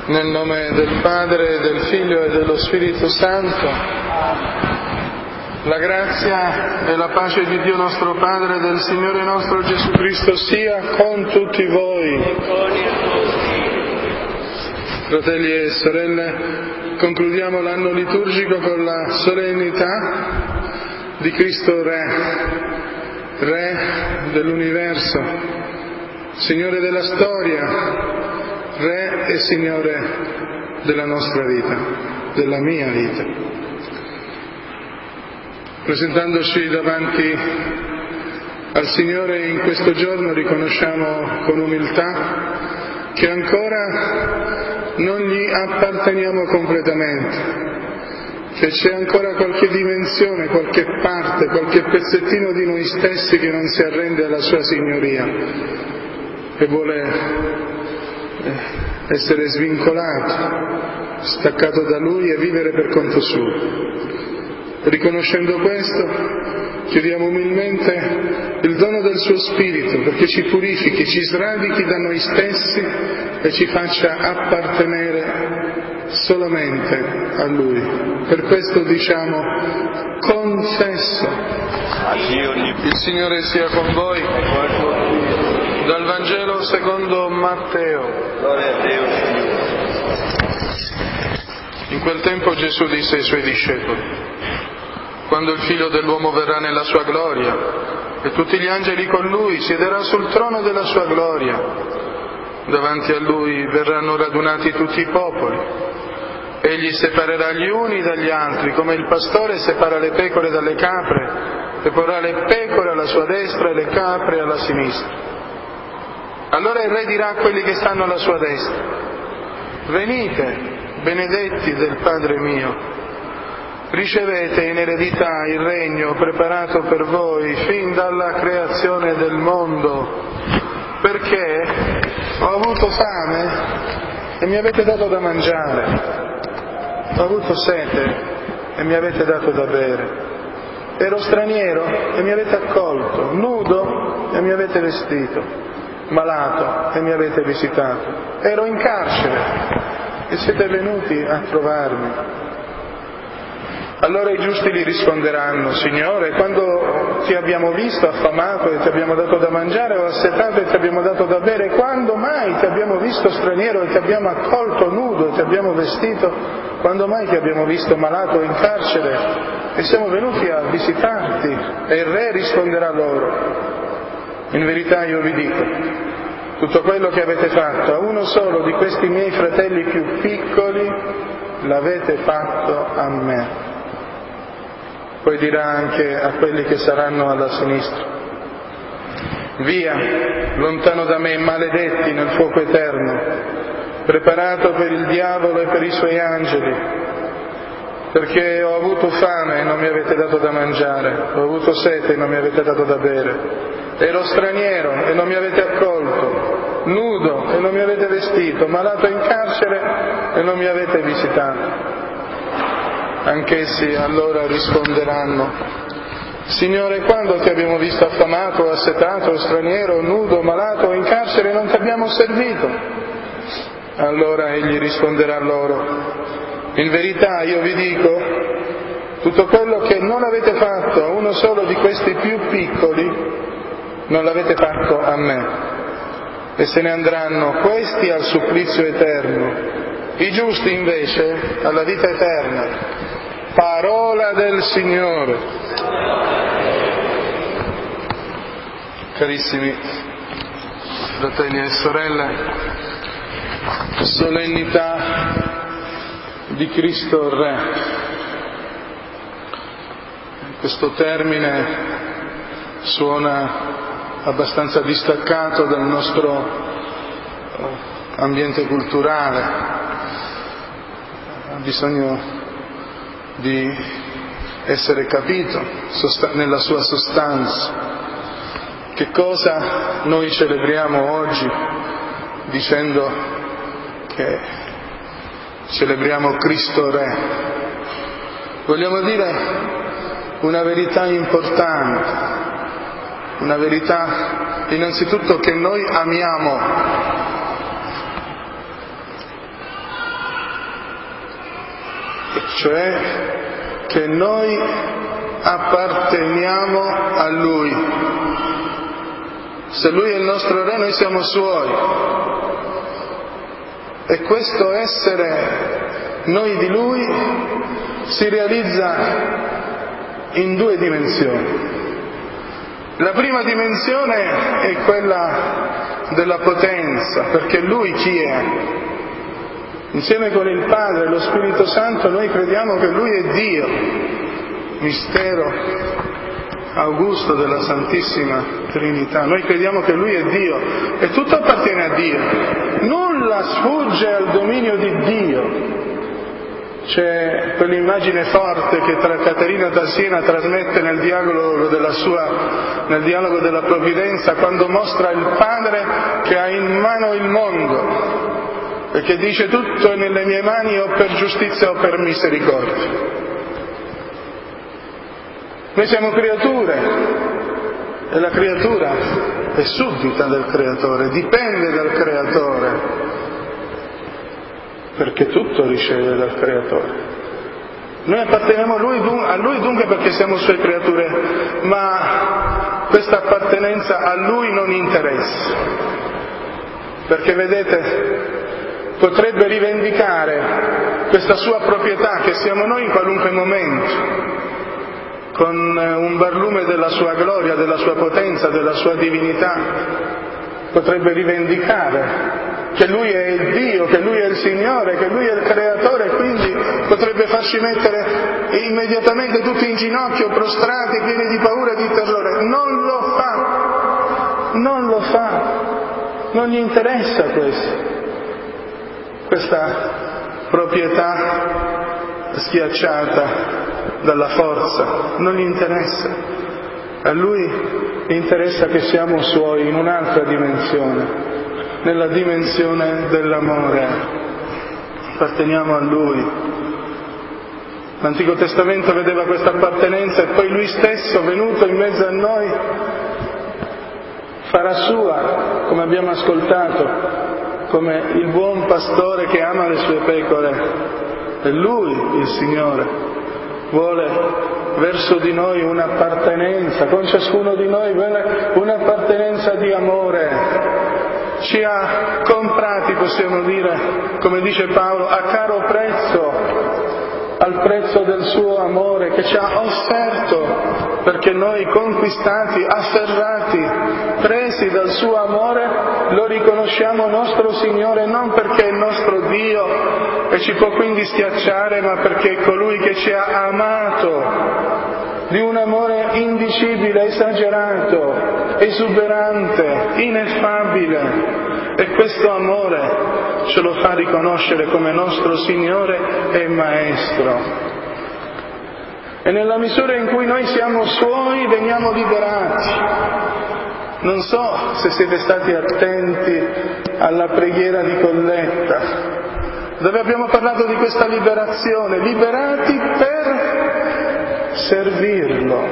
Nel nome del Padre, del Figlio e dello Spirito Santo. La grazia e la pace di Dio nostro Padre e del Signore nostro Gesù Cristo sia con tutti voi. Fratelli e sorelle, concludiamo l'anno liturgico con la solennità di Cristo Re dell'universo, Signore della storia, Re e Signore della nostra vita, della mia vita. Presentandoci davanti al Signore in questo giorno riconosciamo con umiltà che ancora non gli apparteniamo completamente, che c'è ancora qualche dimensione, qualche parte, qualche pezzettino di noi stessi che non si arrende alla sua signoria e vuole essere svincolato, staccato da Lui e vivere per conto suo. Riconoscendo questo, chiediamo umilmente il dono del suo Spirito perché ci purifichi, ci sradichi da noi stessi e ci faccia appartenere solamente a Lui. Per questo diciamo: confesso. Il Signore sia con voi. Dal Vangelo secondo Matteo. Gloria a Dio, Signore. In quel tempo Gesù disse ai Suoi discepoli: quando il Figlio dell'uomo verrà nella sua gloria e tutti gli angeli con Lui, siederà sul trono della sua gloria. Davanti a Lui verranno radunati tutti i popoli. Egli separerà gli uni dagli altri, come il pastore separa le pecore dalle capre, e porrà le pecore alla sua destra e le capre alla sinistra. Allora il Re dirà a quelli che stanno alla sua destra: venite, benedetti del Padre mio, ricevete in eredità il regno preparato per voi fin dalla creazione del mondo, perché ho avuto fame e mi avete dato da mangiare, ho avuto sete e mi avete dato da bere, ero straniero e mi avete accolto, nudo e mi avete vestito, malato e mi avete visitato, ero in carcere e siete venuti a trovarmi. Allora i giusti gli risponderanno: Signore, quando ti abbiamo visto affamato e ti abbiamo dato da mangiare, o assetato e ti abbiamo dato da bere? Quando mai ti abbiamo visto straniero e ti abbiamo accolto, nudo e ti abbiamo vestito? Quando mai ti abbiamo visto malato o in carcere e siamo venuti a visitarti? E il Re risponderà loro: in verità io vi dico, tutto quello che avete fatto a uno solo di questi miei fratelli più piccoli, l'avete fatto a me. Poi dirà anche a quelli che saranno alla sinistra: via, lontano da me, maledetti, nel fuoco eterno, preparato per il diavolo e per i suoi angeli, perché ho avuto fame e non mi avete dato da mangiare, ho avuto sete e non mi avete dato da bere, ero straniero e non mi avete accolto, nudo e non mi avete vestito, malato in carcere e non mi avete visitato. Anch'essi allora risponderanno: Signore, quando ti abbiamo visto affamato, assetato, straniero, nudo, malato o in carcere e non ti abbiamo servito? Allora egli risponderà loro: in verità io vi dico, tutto quello che non avete fatto a uno solo di questi più piccoli, non l'avete fatto a me. E se ne andranno questi al supplizio eterno, i giusti invece alla vita eterna. Parola del Signore. Carissimi fratelli e sorelle, solennità di Cristo Re. Questo termine suona abbastanza distaccato dal nostro ambiente culturale, ha bisogno di essere capito nella sua sostanza. Che cosa noi celebriamo oggi dicendo che celebriamo Cristo Re? Vogliamo dire una verità importante, una verità innanzitutto che noi amiamo cioè che noi apparteniamo a Lui. Se Lui è il nostro Re, noi siamo Suoi. E questo essere noi di Lui si realizza in due dimensioni. La prima dimensione è quella della potenza, perché Lui chi è? Insieme con il Padre e lo Spirito Santo noi crediamo che Lui è Dio, mistero augusto della Santissima Trinità. Noi crediamo che Lui è Dio e tutto appartiene a Dio. Nulla sfugge al dominio di Dio. C'è quell'immagine forte che Caterina da Siena trasmette nel dialogo della provvidenza, quando mostra il Padre che ha in mano il mondo e che dice: tutto è nelle mie mani, o per giustizia o per misericordia. Noi siamo creature e la creatura è suddita del Creatore, dipende dal Creatore, perché tutto riceve dal Creatore. Noi apparteniamo a Lui dunque perché siamo Sue creature, ma questa appartenenza a Lui non interessa, perché vedete, potrebbe rivendicare questa sua proprietà che siamo noi in qualunque momento, con un barlume della sua gloria, della sua potenza, della sua divinità. Potrebbe rivendicare che Lui è il Dio, che Lui è il Signore, che Lui è il Creatore, e quindi potrebbe farci mettere immediatamente tutti in ginocchio, prostrati, pieni di paura e di terrore. Non lo fa, non gli interessa questa proprietà schiacciata dalla forza, non gli interessa. A Lui interessa che siamo Suoi in un'altra dimensione, nella dimensione dell'amore. Apparteniamo a Lui. L'Antico Testamento vedeva questa appartenenza e poi Lui stesso, venuto in mezzo a noi, farà sua, come abbiamo ascoltato, come il buon pastore che ama le sue pecore. E Lui, il Signore, vuole verso di noi un'appartenenza, con ciascuno di noi un'appartenenza di amore. Ci ha comprati, possiamo dire, come dice Paolo, a caro prezzo, al prezzo del suo amore, che ci ha offerto, perché noi conquistati, afferrati, presi dal suo amore, lo riconosciamo nostro Signore, non perché è il nostro Dio e ci può quindi schiacciare, ma perché è colui che ci ha amato di un amore indicibile, esagerato, esuberante, ineffabile. E questo amore ce lo fa riconoscere come nostro Signore e Maestro. E nella misura in cui noi siamo Suoi veniamo liberati. Non so se siete stati attenti alla preghiera di Colletta, dove abbiamo parlato di questa liberazione, liberati per servirlo.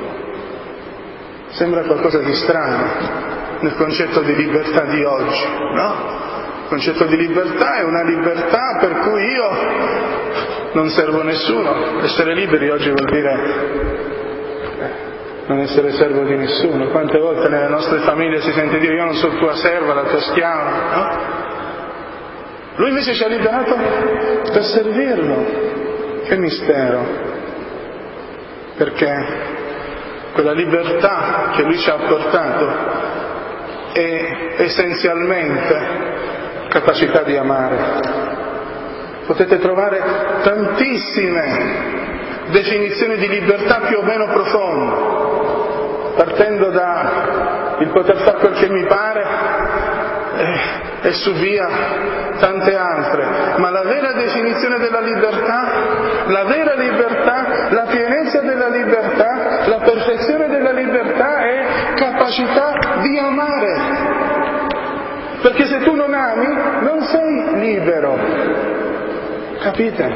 Sembra qualcosa di strano nel concetto di libertà di oggi, no? Il concetto di libertà è una libertà per cui io non servo nessuno. Essere liberi oggi vuol dire non essere servo di nessuno. Quante volte nelle nostre famiglie si sente dire: io non sono tua serva, la tua schiava, no? Lui invece ci ha liberato per servirlo. Che mistero! Perché quella libertà che Lui ci ha portato è essenzialmente capacità di amare. Potete trovare tantissime definizioni di libertà più o meno profonde, partendo da il poter fare quel che mi pare e su via tante altre. Ma la vera definizione della libertà, la vera libertà, la pienezza della libertà, la perfezione della libertà è capacità di amare. Perché se tu non ami, non sei libero. Capite?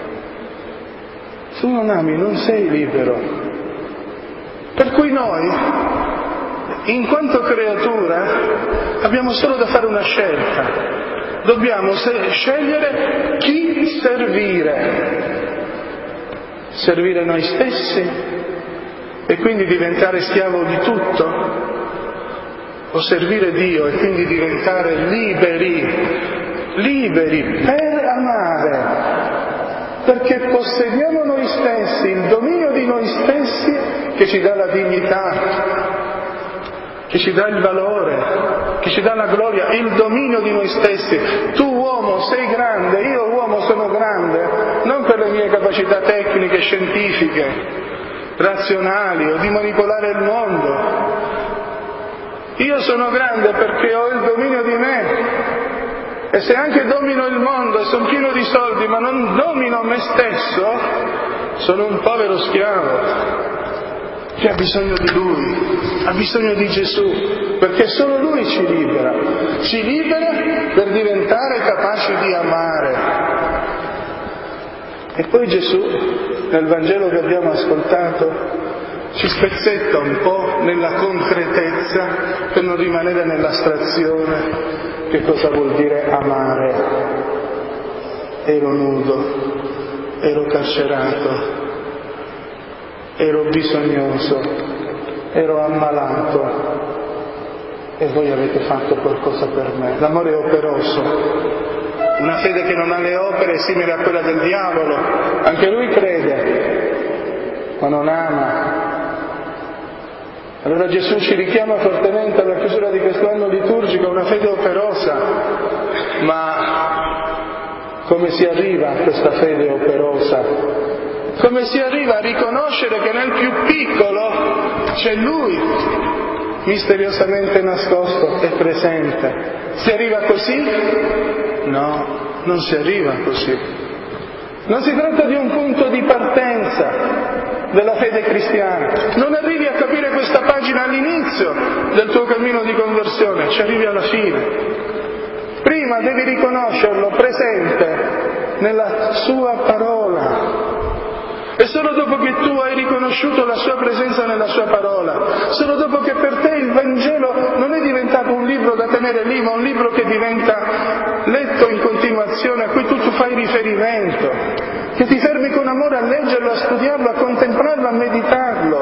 Se tu non ami, non sei libero. Per cui noi, in quanto creatura, abbiamo solo da fare una scelta. Dobbiamo scegliere chi servire. servire noi stessi e quindi diventare schiavo di tutto, o servire Dio e quindi diventare liberi per amare, perché possediamo noi stessi, il dominio di noi stessi che ci dà la dignità, che ci dà il valore, che ci dà la gloria, il dominio di noi stessi. Tu uomo sei grande, io uomo sono grande, non per le mie capacità tecniche, scientifiche, razionali o di manipolare il mondo. Io sono grande perché ho il dominio di me, e se anche domino il mondo e sono pieno di soldi ma non domino me stesso, sono un povero schiavo che ha bisogno di Lui, ha bisogno di Gesù, perché solo Lui ci libera per diventare capaci di amare. E poi Gesù, nel Vangelo che abbiamo ascoltato, ci spezzetta un po' nella concretezza per non rimanere nell'astrazione. Che cosa vuol dire amare? Ero nudo, ero carcerato, ero bisognoso, ero ammalato e voi avete fatto qualcosa per me. L'amore è operoso. Una fede che non ha le opere è simile a quella del diavolo. Anche lui crede, ma non ama. Allora Gesù ci richiama fortemente alla chiusura di questo anno liturgico, una fede operosa. Ma come si arriva a questa fede operosa? Come si arriva a riconoscere che nel più piccolo c'è Lui, misteriosamente nascosto e presente? Si arriva così? No, non si arriva così. Non si tratta di un punto di partenza della fede cristiana. Non arrivi a capire questa pagina all'inizio del tuo cammino di conversione, ci arrivi alla fine. Prima devi riconoscerlo presente nella sua parola. E solo dopo che tu hai riconosciuto la sua presenza nella sua parola, solo dopo che per te il Vangelo non è diventato un libro da tenere lì, ma un libro che diventa letto in continuazione, a cui tu fai riferimento, che ti fermi con amore a leggerlo, a studiarlo, a contemplarlo, a meditarlo.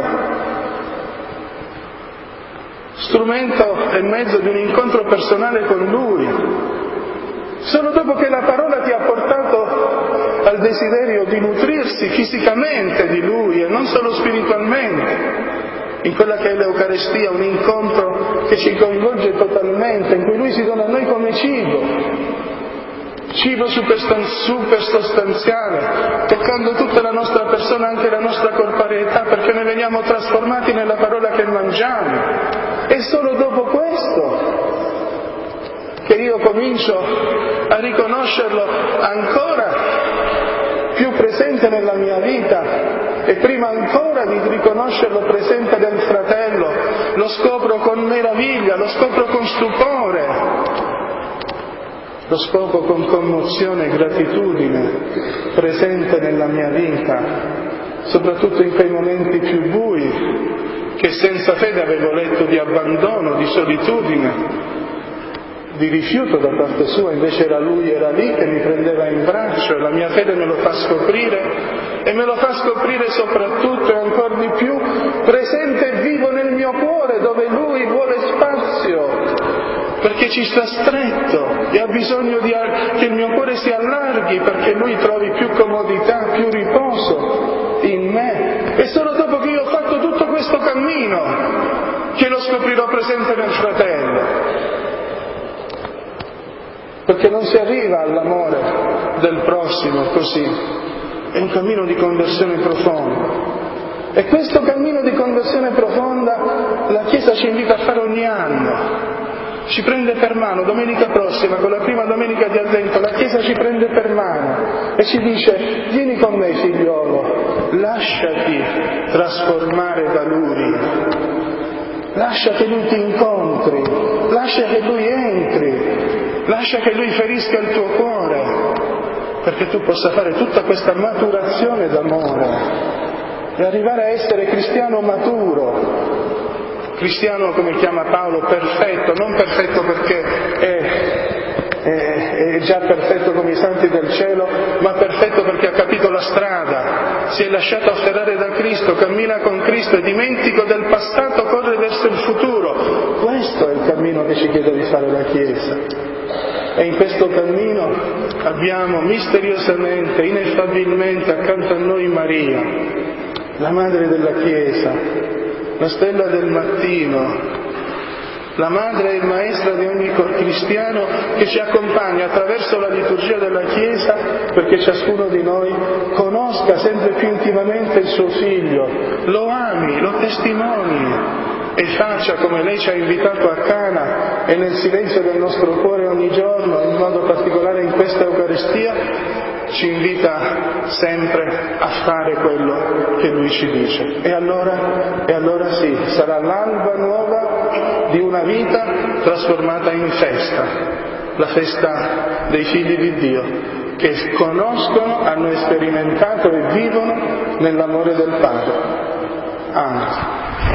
Strumento e mezzo di un incontro personale con Lui. Solo dopo che la parola ti ha portato al desiderio di nutrirsi fisicamente di Lui e non solo spiritualmente, in quella che è l'Eucaristia, un incontro che ci coinvolge totalmente, in cui Lui si dona a noi come cibo super sostanziale, toccando tutta la nostra persona, anche la nostra corporeità, perché ne veniamo trasformati nella parola che mangiamo. E solo dopo questo che io comincio a riconoscerlo ancora più presente nella mia vita, e prima ancora di riconoscerlo presente nel fratello, lo scopro con meraviglia, lo scopro con stupore, lo scopro con commozione e gratitudine presente nella mia vita, soprattutto in quei momenti più bui che senza fede avevo letto di abbandono, di solitudine, di rifiuto da parte sua. Invece era Lui, era lì che mi prendeva in braccio, e la mia fede me lo fa scoprire, e me lo fa scoprire soprattutto e ancora di più presente e vivo nel mio cuore, dove Lui vuole spazio, perché ci sta stretto e ha bisogno che il mio cuore si allarghi, perché Lui trovi più comodità, più riposo in me. E solo dopo che io ho fatto tutto questo cammino che lo scoprirò presente nel fratello. Perché non si arriva all'amore del prossimo così, è un cammino di conversione profonda. E questo cammino di conversione profonda la Chiesa ci invita a fare ogni anno. Ci prende per mano, domenica prossima, con la prima domenica di Avvento, la Chiesa ci prende per mano e ci dice: vieni con me figliolo, lasciati trasformare da Lui, lascia che Lui ti incontri, lascia che Lui entri, lascia che Lui ferisca il tuo cuore, perché tu possa fare tutta questa maturazione d'amore e arrivare a essere cristiano maturo, cristiano, come chiama Paolo, perfetto, non perfetto perché è già perfetto come i santi del cielo, ma perfetto perché ha capito la strada, si è lasciato afferrare da Cristo, cammina con Cristo, è dimentico del passato, corre verso il futuro. Questo è il cammino che ci chiede di fare la Chiesa. E in questo cammino abbiamo misteriosamente, ineffabilmente accanto a noi Maria, la Madre della Chiesa, la stella del mattino, la madre e maestra di ogni cristiano, che ci accompagna attraverso la liturgia della Chiesa perché ciascuno di noi conosca sempre più intimamente il suo figlio, lo ami, lo testimoni e faccia come lei ci ha invitato a Cana e nel silenzio del nostro cuore ogni giorno, in modo particolare in questa Eucaristia, ci invita sempre a fare quello che Lui ci dice. E allora sì, sarà l'alba nuova di una vita trasformata in festa, la festa dei figli di Dio, che conoscono, hanno sperimentato e vivono nell'amore del Padre. Amen.